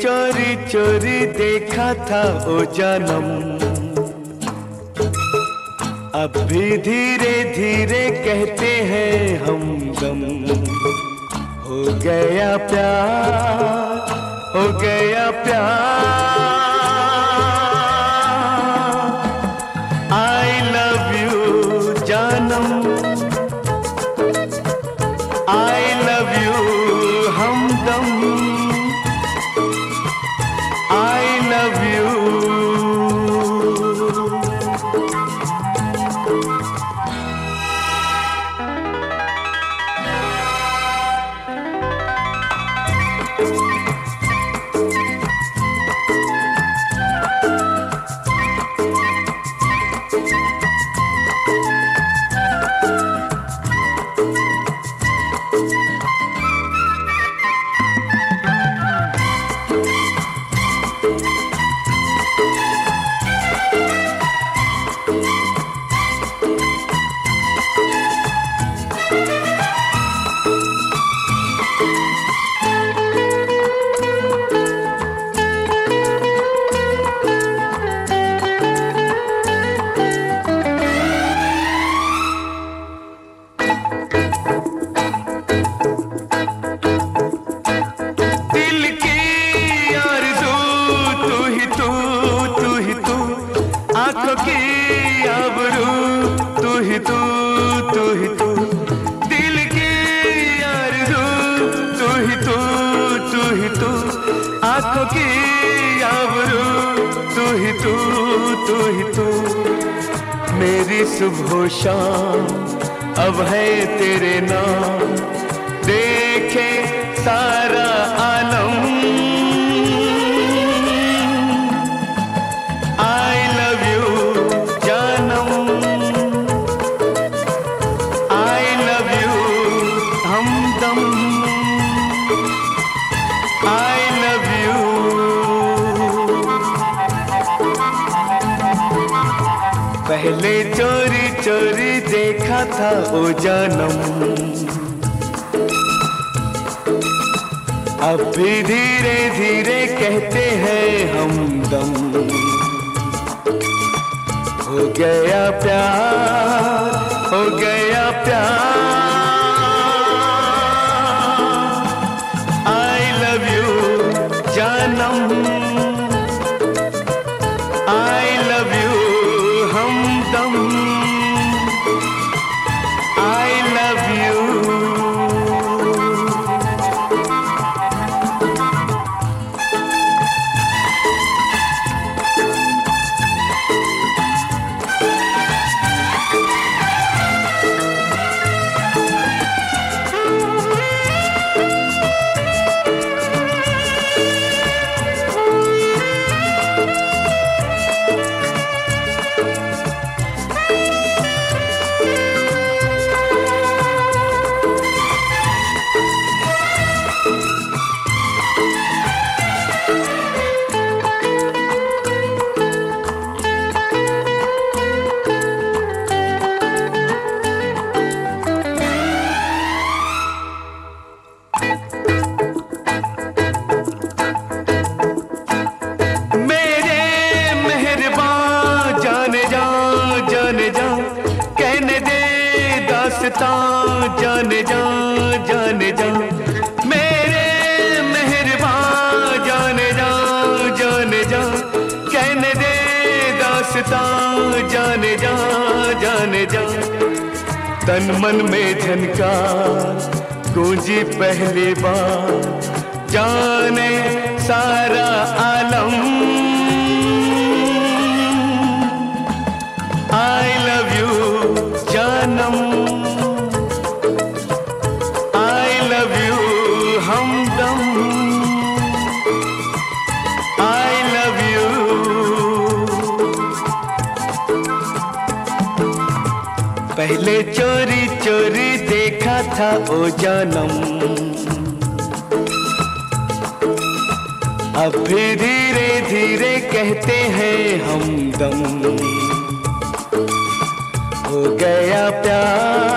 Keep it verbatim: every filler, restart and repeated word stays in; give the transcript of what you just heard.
चोरी चोरी देखा था ओ जानम, अब भी धीरे धीरे कहते हैं हमदम। हो गया प्यार, हो गया प्यार, आई लव यू जानम, आई लव यू हमदम, I love you। आँखों की आबरू तू ही तू, तू ही तू, दिल की आरज़ू तू ही तू, तू ही तू, आँखों की आबरू तू ही तू, तू ही तू। मेरी सुबह शाम अब है तेरे नाम, देखे सारा आलम। I love you। पहले चोरी चोरी देखा था ओ जानम, अब भी धीरे धीरे कहते हैं हमदम। हो गया प्यार, हो गया प्यार, जानम, I love you हमदम, I love you। जाने जा, जाने जा, मेरे मेहरबान जाने जा, जाने जा, कहने दे दास्तां जाने जा, जाने जा। तन मन में झनकार गूंजी पहली बार, जाने सारा आलम। I love you जानम, हमदम, I love you। पहले चोरी चोरी देखा था ओ जानम, अब भी धीरे धीरे कहते हैं हमदम। हो गया प्यार,